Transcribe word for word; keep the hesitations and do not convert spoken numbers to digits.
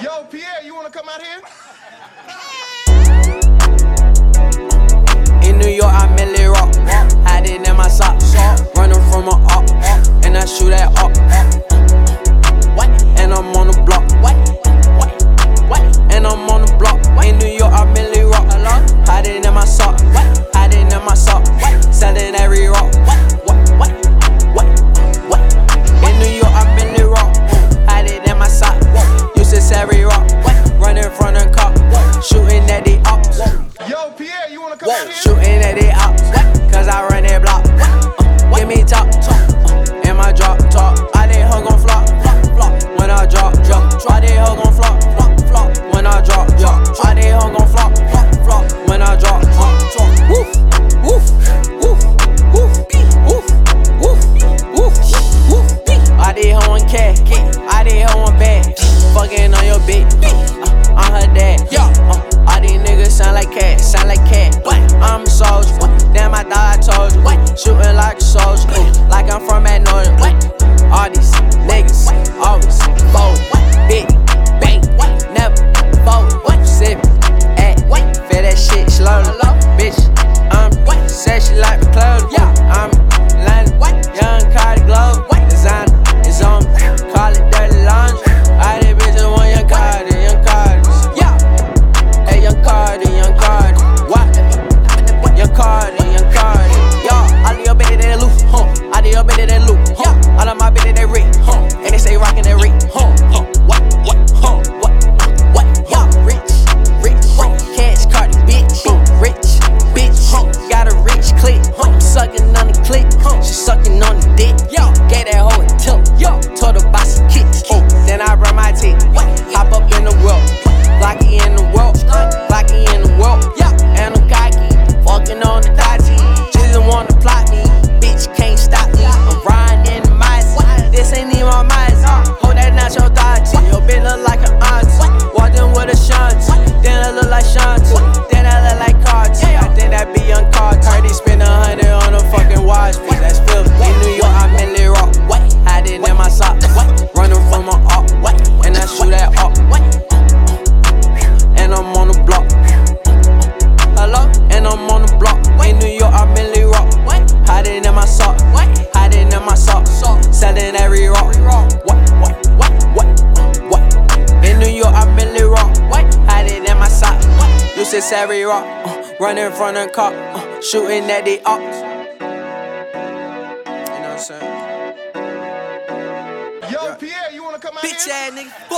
Yo, Pierre, you wanna come out here? In New York, I merely rock, hiding in my socks, running from a up, and I shoot at up. And I'm on the block, and I'm on the block. In New York, I merely rock, hiding in my sock, hiding in my sock, selling every rock. In New York, I merely rock, hiding in my sock, useless every rock, running from the cop, shooting at the ops. Yo, Pierre, you wanna come out here? Shooting at the ops, cause I run that block. Uh, give me top, uh, in my drop top. I did hug on flop, flop, flop. When I drop, drop. I did hug on flop, flop, flop. When I drop, drop. I did hug on flop, flop, flop. When I drop, drop. Woof, woof, woof, woof, woof, woof, woof, woof. I did hug on cat, I did hug on bag. Fucking on your bitch, uh, I'm her dad. Uh, all these niggas sound like cat, sound like cat. I'm a soldier, damn I thought I told you. Shooting like a soldier, like I'm from Magnolia. All these niggas always fold, big bang, never fold. Sip, act, feel that shit slowly. Bitch, I'm said she like the clothes. I'm London, young Cardi Globe. Designer is on me, call it dirty laundry. All these bitches want young Cardi, young Cardi. Hey, young Cardi, young Cardi. What? Young Cardi, young Cardi. Yo, all of your bitches they loose, huh? All of your bitches they loose, huh? All of my bitches they rich, huh? And they say rockin' that rich, huh? Huh? What? What? Huh? What? What? Yo, rich, rich, cash Cardi, bitch, rich, bitch, got a rich click, I'm sucking on the click, she sucking on the dick. Yo, gave that hoe a tip, yo, told her buy some kicks. Then I run my teeth, hop up in the world, Glocky in the world, Glocky in the world, yeah, and I'm cocky, fucking on the dotty. Just wanna plot me, bitch can't stop me. I'm riding in the mice, this ain't even my mice. Hold that not your dotty, your bitch look like an auntie. Walked in with a shanty, then I look like shanty, then I look like Carti. I think that be young Carti. Heard he spend a hundred on a fucking watch piece, that's filthy. In New York, I merely rock, hiding in my socks, running from my up, and I shoot at up. And I'm on the block. Hello? And I'm on the block. In New York, I merely rock. Hiding in my sock. Hiding in my sock. Selling every rock. What? What? What? What? What? In New York, I merely rock. Hiding in my sock. Useless every rock. Uh, running from the cop. Uh, shooting at the ops. You know what I'm saying? Yo, Pierre, you wanna come out Bitch here? ass nigga.